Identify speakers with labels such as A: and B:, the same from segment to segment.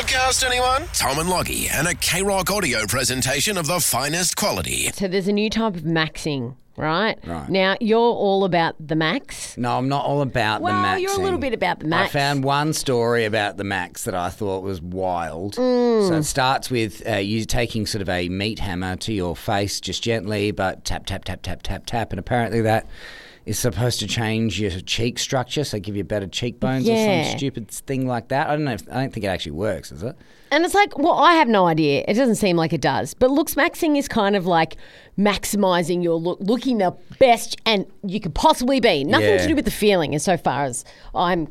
A: podcast, anyone? Tom and Loggy and a K-Rock audio presentation of the finest quality.
B: So there's a new type of maxing, right?
C: Right.
B: Now, you're all about the max.
C: No, I'm not all about the maxing.
B: Well, you're a little bit about the max.
C: I found one story about the max that I thought was wild. So it starts with you taking sort of a meat hammer to your face just gently, but tap, tap, tap, tap, tap, tap. And apparently that is supposed to change your cheek structure, so give you better cheekbones or some stupid thing like that. I don't think it actually works, is it?
B: And it's like, well, I have no idea. It doesn't seem like it does. But looks maxing is kind of like maximising your look, looking the best and you could possibly be. Nothing to do with the feeling, as so far as I'm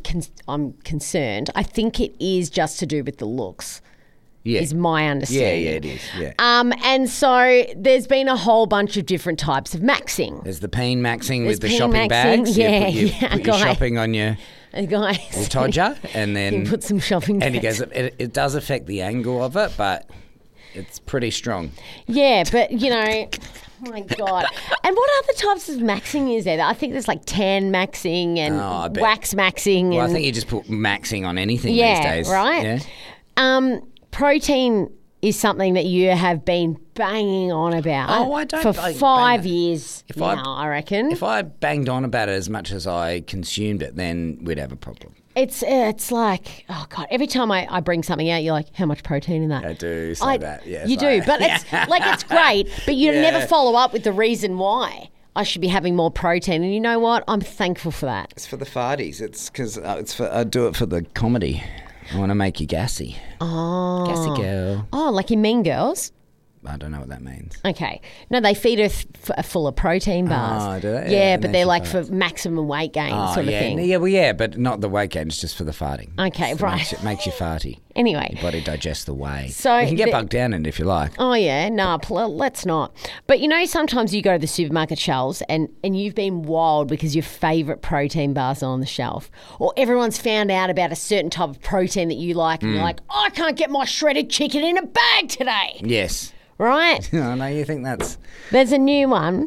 B: concerned. I think it is just to do with the looks.
C: Yeah.
B: Is my understanding.
C: Yeah, it is. Yeah.
B: And so there's been a whole bunch of different types of maxing.
C: There's the peen maxing
B: There's
C: with the
B: peen
C: shopping
B: maxing,
C: bags.
B: yeah,
C: You put your shopping on your
B: Guys,
C: todger, and then
B: you put some shopping
C: and he
B: bags.
C: goes, it does affect the angle of it, but it's pretty strong.
B: Yeah, but you know, oh my God. And what other types of maxing is there? I think there's like tan maxing and wax maxing.
C: Well,
B: and
C: I think you just put maxing on anything these days.
B: Right?
C: Yeah.
B: Protein is something that you have been banging on about for 5 years now, I reckon.
C: If I banged on about it as much as I consumed it, then we'd have a problem.
B: It's like, oh God, every time I bring something out, you're like, how much protein in that?
C: I do say that, yes.
B: You do, but it's like, it's great, but you never follow up with the reason why I should be having more protein. And you know what? I'm thankful for that.
C: It's for the farties. It's because I do it for the comedy. I want to make you gassy.
B: Oh.
C: Gassy girl.
B: Oh, like in Mean Girls?
C: I don't know what that means.
B: Okay. No, they feed her full of protein bars.
C: Oh, do they?
B: Yeah, but they're like for maximum weight gain sort of thing.
C: Yeah, well, but not the weight gain. It's just for the farting.
B: Okay, right.
C: It makes you farty.
B: Anyway.
C: Your body digests the whey.
B: So
C: you can get bogged down in it if you like.
B: Oh, yeah. No, let's not. But, you know, sometimes you go to the supermarket shelves and you've been wild because your favourite protein bars are on the shelf. Or everyone's found out about a certain type of protein that you like and you're like, I can't get my shredded chicken in a bag today.
C: Yes.
B: Right?
C: I know you think that's...
B: There's a new one.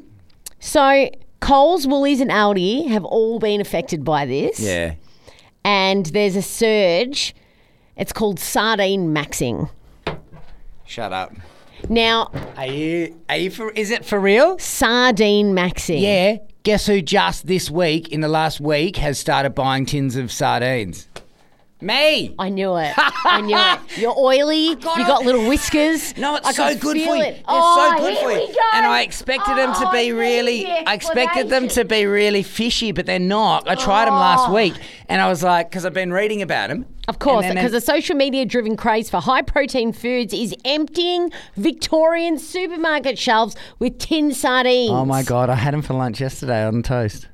B: So Coles, Woolies and Aldi have all been affected by this.
C: Yeah.
B: And there's a surge. It's called sardine maxing.
C: Shut up.
B: Now...
C: Are you is it for real?
B: Sardine maxing.
C: Yeah. Guess who just this week, in the last week, has started buying tins of sardines? Me.
B: I knew it. I knew it. You're oily. You got little whiskers.
C: No, it's
B: I
C: so
B: could
C: good
B: feel
C: for you.
B: it.
C: It's
B: Oh,
C: so good for
B: here
C: you.
B: we go.
C: And I expected them to be really, fishy, but they're not. I tried them last week, and I was like, because I've been reading about them.
B: Of course, because the social media-driven craze for high-protein foods is emptying Victorian supermarket shelves with tin sardines.
C: Oh my God, I had them for lunch yesterday on toast.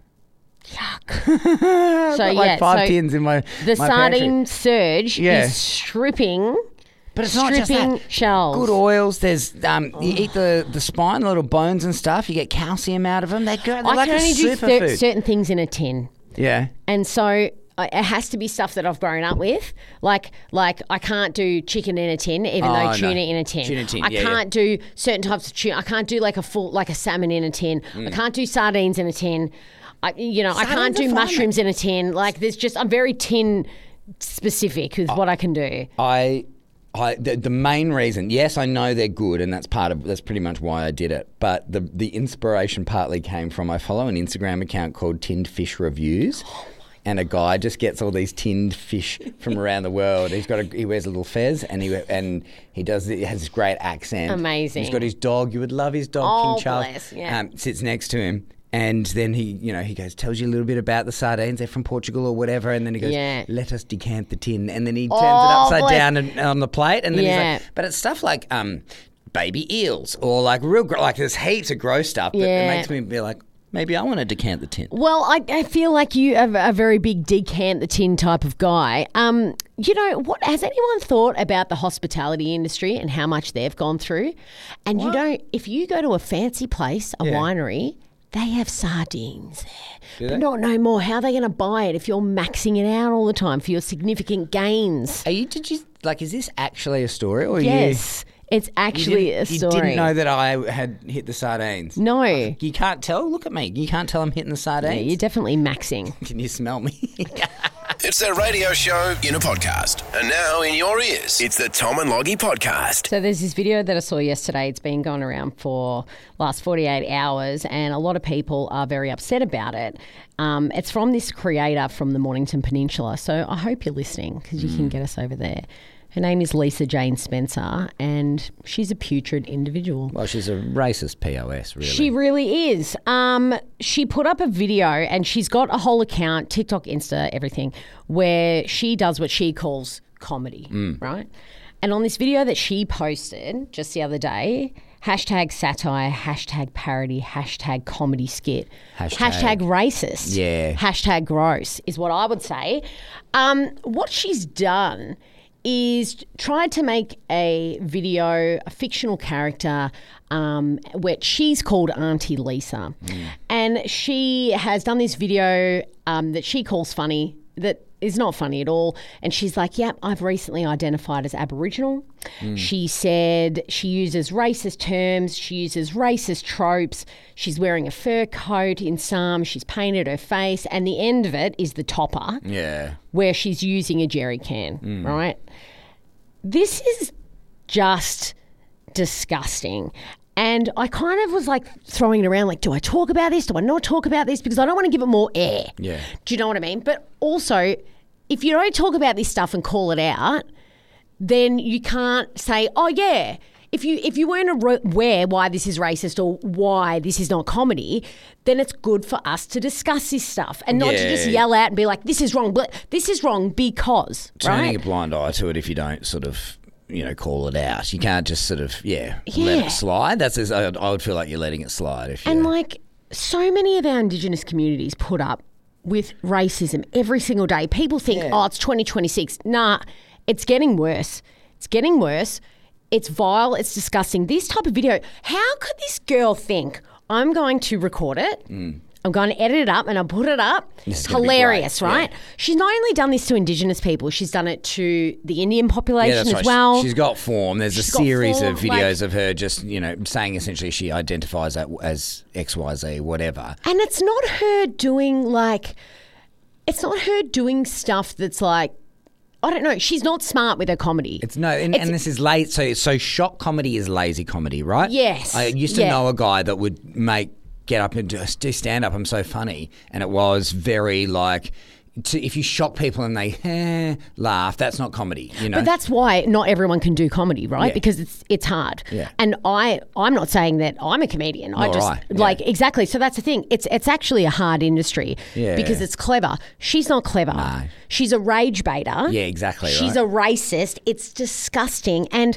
B: Yuck.
C: I've got five tins in my
B: sardine
C: pantry.
B: surge is stripping.
C: But it's not just that.
B: Shells.
C: Good oils. There's you eat the spine, the little bones and stuff. You get calcium out of them. They're good. They're like
B: can
C: a
B: only do
C: superfood.
B: certain things in a tin.
C: Yeah.
B: And so it has to be stuff that I've grown up with. Like I can't do chicken in a tin, even though tuna in a tin.
C: Tuna tin,
B: I can't do certain types of tuna. I can't do like a salmon in a tin. I can't do sardines in a tin. I can't do mushrooms in a tin. Like I'm very tin specific with what I can do.
C: The main reason, yes, I know they're good, and that's pretty much why I did it. But the inspiration partly came from, I follow an Instagram account called Tinned Fish Reviews. And a guy just gets all these tinned fish from around the world. He wears a little fez, and he has this great accent.
B: Amazing.
C: He's got his dog. You would love his dog, King Charles.
B: Bless, yeah.
C: Sits next to him. And then he goes, tells you a little bit about the sardines. They're from Portugal or whatever. And then he goes, let us decant the tin. And then he turns it upside down on the plate. And then he's like, but it's stuff like baby eels or like there's heaps of gross stuff that it makes me be like, maybe I want to decant the tin.
B: Well, I feel like you are a very big decant the tin type of guy. What has anyone thought about the hospitality industry and how much they've gone through? And if you go to a fancy place, a winery, they have sardines there. But not no more. How are they going to buy it if you're maxing it out all the time for your significant gains?
C: Is this actually a story? Or
B: yes, it's actually a story.
C: You didn't know that I had hit the sardines?
B: No.
C: You can't tell? Look at me. You can't tell I'm hitting the sardines?
B: Yeah, you're definitely maxing.
C: Can you smell me?
A: It's their radio show in a podcast. And now in your ears, it's the Tom and Loggy Podcast.
B: So there's this video that I saw yesterday. It's been going around for last 48 hours and a lot of people are very upset about it. It's from this creator from the Mornington Peninsula. So I hope you're listening because you can get us over there. Her name is Lisa Jane Spencer and she's a putrid individual.
C: Well, she's a racist POS, really.
B: She really is. She put up a video and she's got a whole account, TikTok, Insta, everything, where she does what she calls comedy, right? And on this video that she posted just the other day, hashtag satire, hashtag parody, hashtag comedy skit, hashtag racist, hashtag gross is what I would say. What she's done is tried to make a video, a fictional character, which she's called Auntie Lisa. And she has done this video that she calls funny, that is not funny at all. And she's like, yep, I've recently identified as Aboriginal. She said she uses racist terms, she uses racist tropes. She's wearing a fur coat in some, she's painted her face. And the end of it is the topper.
C: Yeah.
B: Where she's using a jerry can, right? This is just disgusting. And I kind of was like throwing it around like, do I talk about this? Do I not talk about this? Because I don't want to give it more air.
C: Yeah.
B: Do you know what I mean? But also, if you don't talk about this stuff and call it out, then you can't say, oh, yeah. If you weren't aware why this is racist or why this is not comedy, then it's good for us to discuss this stuff and not to just yell out and be like, this is wrong, but this is wrong because,
C: Turning
B: right?
C: a blind eye to it if you don't sort of, call it out. You can't just sort of, let it slide. I would feel like you're letting it slide.
B: And like so many of our Indigenous communities put up with racism every single day. People think, it's 2026. Nah, it's getting worse. It's getting worse. It's vile. It's disgusting. This type of video, how could this girl think, I'm going to record it, I'm going to edit it up and I'll put it up? It's hilarious, right? Yeah. She's not only done this to Indigenous people, she's done it to the Indian population as well.
C: She's got form. There's a series of videos of her just, saying essentially she identifies as XYZ, whatever.
B: And it's not her doing stuff that's like, I don't know. She's not smart with her comedy.
C: And this is late. So shock comedy is lazy comedy, right?
B: Yes.
C: I used to know a guy that would get up and do stand up. I'm so funny, and it was very like. If you shock people and they laugh, that's not comedy,
B: But that's why not everyone can do comedy, right? Yeah. Because it's hard.
C: Yeah.
B: And I'm not saying that I'm a comedian. Exactly. So that's the thing. It's actually a hard industry because it's clever. She's not clever.
C: No.
B: She's a rage baiter.
C: Yeah, exactly.
B: She's a racist. It's disgusting. And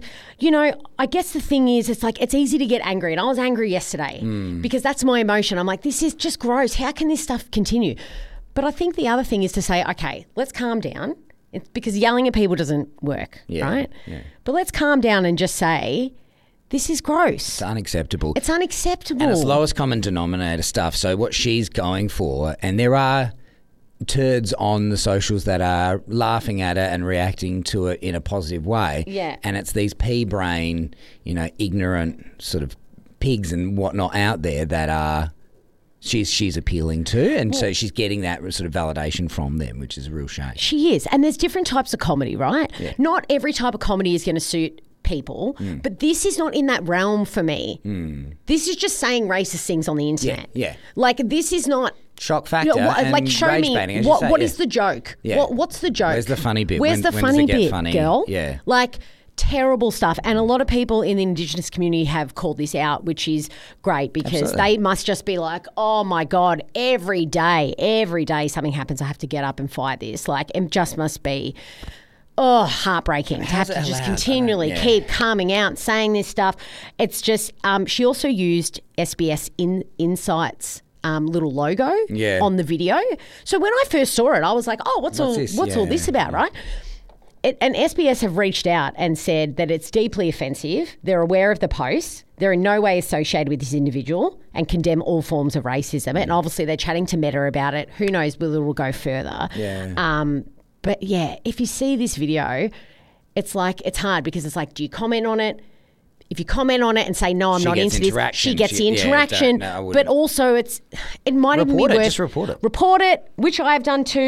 B: I guess the thing is, it's like it's easy to get angry, and I was angry yesterday because that's my emotion. I'm like, this is just gross. How can this stuff continue? But I think the other thing is to say, okay, let's calm down. It's because yelling at people doesn't work, right? Yeah. But let's calm down and just say, this is gross.
C: It's unacceptable.
B: It's unacceptable.
C: And it's lowest common denominator stuff. So what she's going for, and there are turds on the socials that are laughing at it and reacting to it in a positive way.
B: Yeah.
C: And it's these pea-brain, ignorant sort of pigs and whatnot out there that are... She's appealing to, and so she's getting that sort of validation from them, which is a real shame.
B: She is, and there's different types of comedy, right?
C: Yeah.
B: Not every type of comedy is going to suit people, but this is not in that realm for me. This is just saying racist things on the internet.
C: Yeah.
B: Like this is not
C: shock factor.
B: Like show
C: rage
B: me
C: baiting,
B: what is the joke?
C: Yeah.
B: What's the joke?
C: Where's the funny bit?
B: Where's the funny bit,
C: funny?
B: Girl?
C: Yeah.
B: Like. Terrible stuff. And a lot of people in the Indigenous community have called this out, which is great because they must just be like, oh my God, every day something happens, I have to get up and fight this. Like, it just must be, heartbreaking to have to just continually keep coming out and saying this stuff. It's just, she also used SBS Insights little logo on the video. So when I first saw it, I was like, oh, what's all this about, right? And SBS have reached out and said that it's deeply offensive. They're aware of the posts. They're in no way associated with this individual and condemn all forms of racism. And obviously they're chatting to Meta about it. Who knows whether it will go further.
C: Yeah.
B: But yeah, if you see this video, it's like, it's hard because it's like, do you comment on it? If you comment on it and say, no, I'm not into this, she gets the interaction. But also it might even be worse.
C: Just report it.
B: Report it, which I have done too.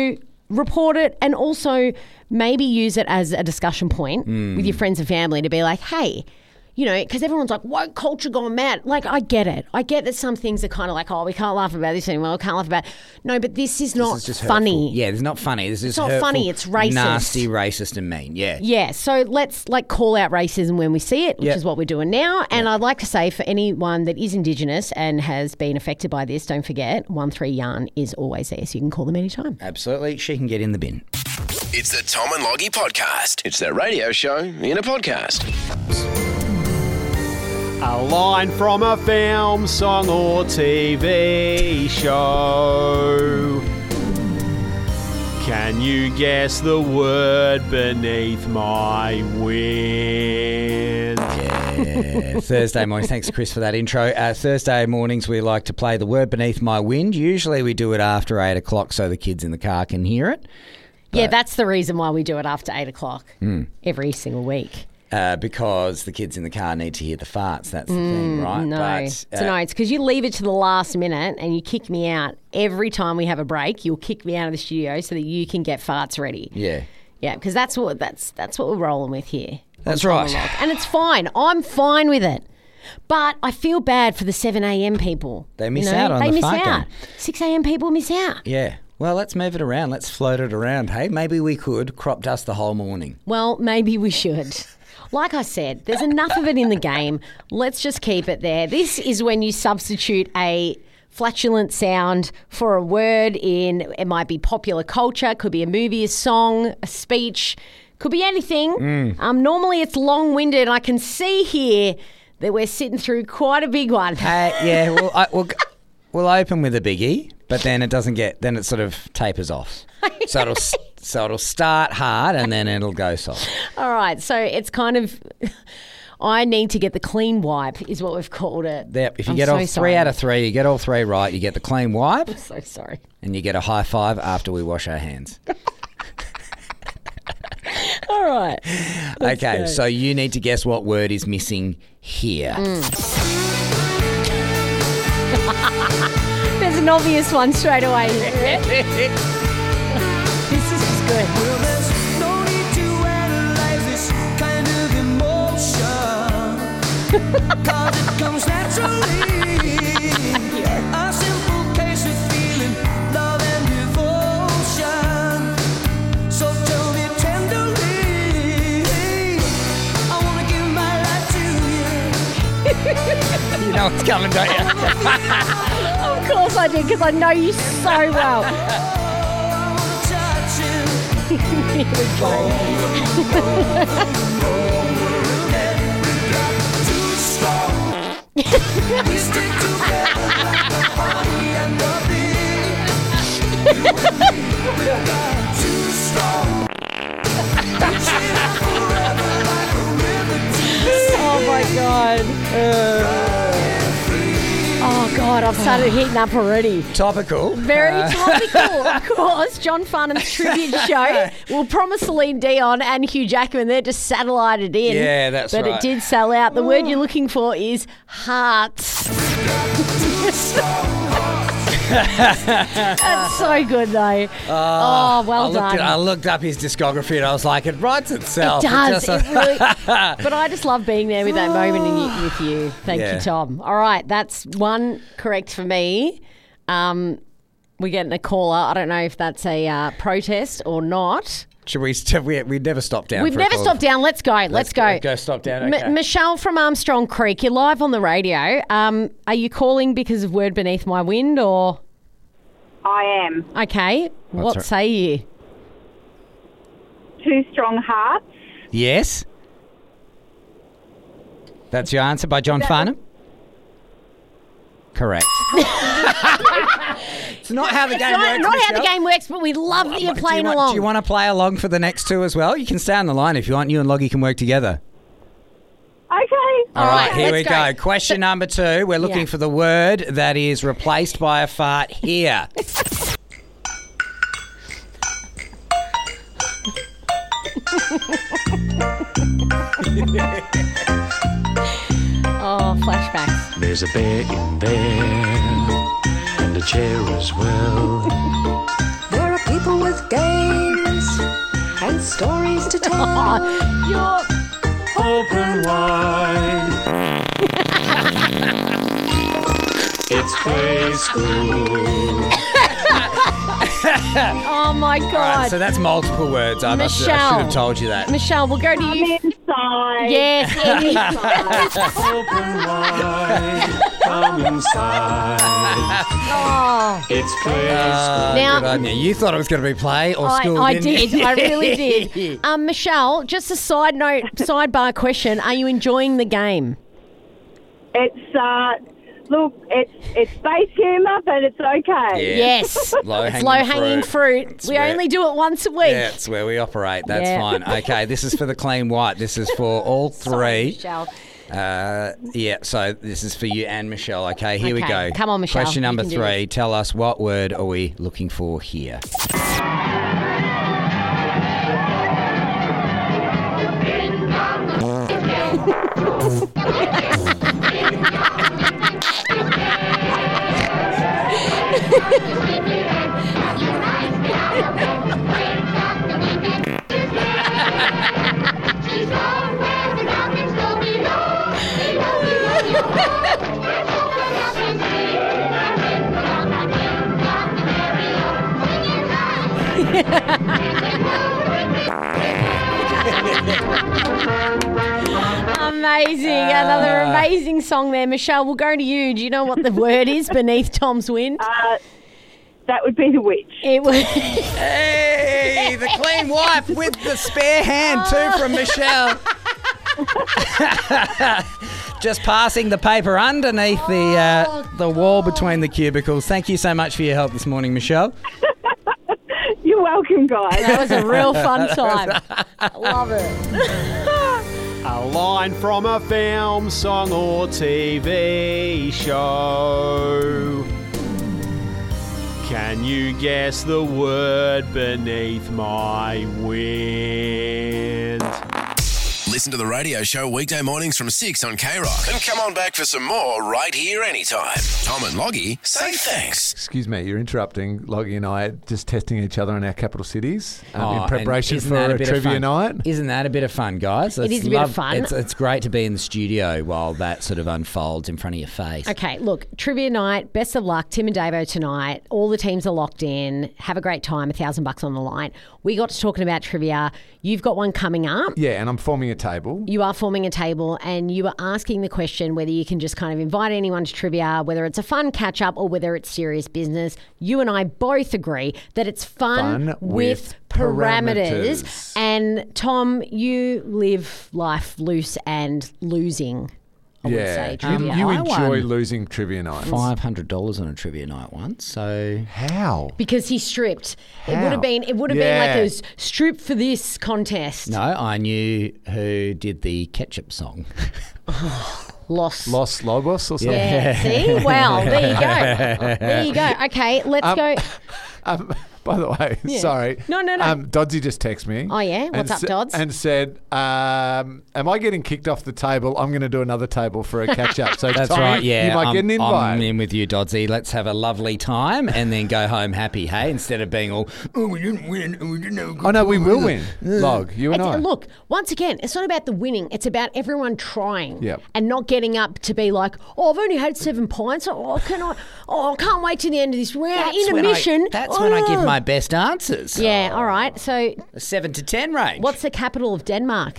B: report it, and also maybe use it as a discussion point with your friends and family to be like, hey, you know, because everyone's like, woke culture gone mad. Like, I get it. I get that some things are kind of like, oh, we can't laugh about this anymore. We can't laugh about. No, but this is not
C: This is just
B: funny.
C: hurtful. Yeah, it's not funny. This is
B: It's not
C: hurtful,
B: funny, it's racist.
C: Nasty, racist and mean, yeah.
B: Yeah, so let's like call out racism when we see it, which
C: Yep.
B: is what we're doing now. And I'd like to say for anyone that is Indigenous and has been affected by this, don't forget 13 Yarn is always there, so you can call them anytime.
C: Absolutely. She can get in the bin.
A: It's the Tom and Loggy Podcast. It's their radio show in a podcast.
D: A line from a film, song or TV show. Can you guess the word beneath my wind?
C: Yeah, Thursday mornings. Thanks, Chris, for that intro. Thursday mornings, we like to play the word beneath my wind. Usually we do it after 8 o'clock so the kids in the car can hear it.
B: Yeah, that's the reason why we do it after 8 o'clock every single week.
C: Because the kids in the car need to hear the farts. That's the thing, right?
B: No,
C: But,
B: it's because you leave it to the last minute and you kick me out every time we have a break. You'll kick me out of the studio so that you can get farts ready.
C: yeah.
B: Yeah, because that's what we're rolling with here.
C: That's
B: on Tom
C: right.
B: and Log. And it's fine. I'm fine with it. But I feel bad for the 7 a.m. people.
C: They miss out on
B: they
C: the
B: miss
C: fart
B: out.
C: game.
B: 6 a.m. people miss out.
C: Yeah. Well, let's move it around. Let's float it around. Hey, maybe we could crop dust the whole morning.
B: Well, maybe we should. Like I said, there's enough of it in the game. Let's just keep it there. This is when you substitute a flatulent sound for a word in, it might be popular culture, could be a movie, a song, a speech, could be anything. Normally it's long-winded, and I can see here that we're sitting through quite a big one.
C: Yeah, we'll open with a biggie, but then it doesn't get, then it sort of tapers off. So it'll start hard and then it'll go soft.
B: All right, so it's kind of, I need to get the clean wipe is what we've called it.
C: Yep, if you
B: I'm
C: get
B: so
C: all 3
B: sorry.
C: out of 3, you get all 3 right, you get the clean wipe
B: So sorry.
C: and you get a high five after we wash our hands.
B: All right.
C: Okay,
B: go.
C: so you need to guess what word is missing here.
B: There's an obvious one straight away. This is good.
E: Well, there's no need to analyze this kind of emotion, 'cause it comes naturally. A simple case of feeling love and devotion. So tell me tenderly, I wanna give my life to you.
C: You know what's coming, don't you?
B: Of course I did, because I know you so well.
E: I wanna touch you.
B: Here we go.
E: Too strong. We stick together like a honey and a bee. Too strong. Reaching out forever like a river to the sea.
B: Oh my God. Oh God, I've started heating up already.
C: Topical.
B: Very topical, of course. John Farnham's tribute show. We'll promise Celine Dion and Hugh Jackman. They're just satellited in.
C: Yeah, that's
B: but
C: right.
B: it did sell out. The word you're looking for is hearts. That's so good, though. Oh, well done.
C: I looked up his discography and I was like, it writes itself.
B: It does.
C: just-
B: It really, but I just love being there with that moment with you. Thank
C: Yeah.
B: you, Tom. All right, that's one correct for me. We're getting a caller. I don't know if that's a protest or not.
C: Should we never stop down.
B: We've
C: for a
B: never
C: call.
B: stopped down. Let's go. Let's go.
C: Go stop down. Okay.
B: Michelle from Armstrong Creek, you're live on the radio. Are you calling because of Word Beneath My Wind or?
F: I am.
B: Okay. What
C: right.
B: say you?
F: Two strong hearts.
C: Yes. That's your answer by John Farnham? Correct. It's not how the game works.
B: Not how the
C: Michelle.
B: game works, but we love that you're playing along.
C: Do you want to play along for the next two as well? You can stay on the line if you want. You and Loggy can work together.
F: Okay.
C: All right, here
B: let's
C: we go. Question number 2. We're looking
B: Yeah.
C: for the word that is replaced by a fart here.
B: Oh, flashbacks.
G: There's a bear in there, and a chair as well.
H: There are people with gay
B: You're...
D: Open wide. It's play school.
B: Oh, my God.
C: All right, so that's multiple words. I should have told you that.
B: Michelle, we'll go to you.
F: Inside.
B: Yes,
D: Open wide. Come inside.
B: Oh.
D: It's play school.
B: Now,
C: Good on you. You thought it was going to be play or school,
B: I
C: didn't
B: did.
C: you?
B: I really did. Michelle, just a sidebar question. Are you enjoying the game?
F: It's look, it's space humour, but it's okay.
B: Yes.
C: Low-hanging
B: It's low-hanging fruit. We
C: where-
B: only do it once a week.
C: Yeah, it's where we operate. That's
B: Yeah.
C: fine. Okay, this is for the clean white. This is for all
B: Sorry,
C: three.
B: Michelle.
C: Yeah, so this is for you and Michelle. Okay, here we
B: Okay,
C: go.
B: come on, Michelle.
C: Question
B: You
C: number
B: can do
C: 3. Tell us, what word are we looking for here?
B: Amazing. Another amazing song there. Michelle, we'll go to you. Do you know what the word is beneath Tom's win?
F: That would be the witch.
B: It was...
C: Hey, the clean wipe with the spare hand too from Michelle. Just passing the paper underneath the wall between the cubicles. Thank you so much for your help this morning, Michelle.
F: You're welcome, guys.
B: That was a real fun time. Love it.
D: A line from a film, song or TV show. Can you guess the word beneath my wind?
A: Listen to the radio show weekday mornings from 6 on K-Rock. And come on back for some more right here anytime. Tom and Loggy say thanks.
G: Excuse me, you're interrupting. Loggy and I just testing each other in our capital cities
C: Oh,
G: in preparation
C: and isn't
G: for
C: that
G: a
C: bit of
G: trivia
C: fun?
G: night.
C: Isn't that a bit of fun, guys?
B: It is a bit of fun.
C: It's great to be in the studio while that sort of unfolds in front of your face.
B: Okay, look, trivia night, best of luck. Tim and Davo tonight. All the teams are locked in. Have a great time, $1,000 on the line. We got to talking about trivia. You've got one coming up.
G: Yeah, and I'm forming a table.
B: You are forming a table and you are asking the question whether you can just kind of invite anyone to trivia, whether it's a fun catch up or whether it's serious business. You and I both agree that it's fun with parameters. And Tom, you live life loose and losing. I would say trivia.
G: You
C: I
G: enjoy
C: won
G: losing trivia nights.
C: $500 on a trivia night once, so
G: How?
B: Because he stripped. It
G: How?
B: would have been like
G: Yeah.
B: a strip for this contest.
C: no, I knew who did the ketchup song.
B: Los
G: Lobos or something?
B: Yeah. See? Well, there you go. There you go. Okay, let's go.
G: By the way, sorry.
B: No.
G: Dodsy just texted me.
B: Oh, yeah? What's up, Dods?
G: And said, am I getting kicked off the table? I'm going to do another table for a catch-up. So,
C: That's
G: Tommy,
C: right, yeah.
G: you might get an invite.
C: I'm in with you, Dodsy. Let's have a lovely time and then go home happy, hey? Instead of being all, oh, we didn't win, we didn't know.
G: Oh, no, we will win. Log, you and I.
B: Look, once again, it's not about the winning. It's about everyone trying
G: Yep.
B: and not getting up to be like, oh, I've only had 7 pints. Oh, I can't wait to the end of this round. Intermission.
C: That's when I give my best answers.
B: Yeah, all right. So
C: A 7 to 10 range.
B: what's the capital of Denmark?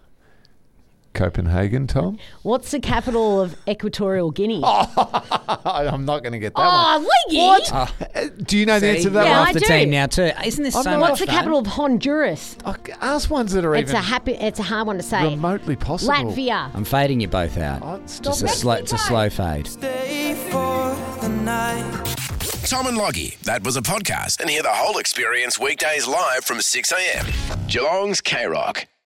G: Copenhagen, Tom?
B: What's the capital of Equatorial Guinea?
G: I'm not going to get that one.
B: Leggy.
G: Do you know the answer to that
B: Yeah,
G: one?
C: off the
B: I do.
C: team now too. Isn't this so
G: not
C: much
B: What's the
C: fun?
B: capital of Honduras?
G: Ask ones that are
B: It's
G: even
B: it's a hard one to say.
G: remotely possible.
B: Latvia.
C: I'm fading you both out.
G: Oh,
C: Just it's a slow fade.
E: Stay for the night.
A: Tom and Loggy, that was a podcast. And hear the whole experience weekdays live from 6 a.m. Geelong's K-Rock.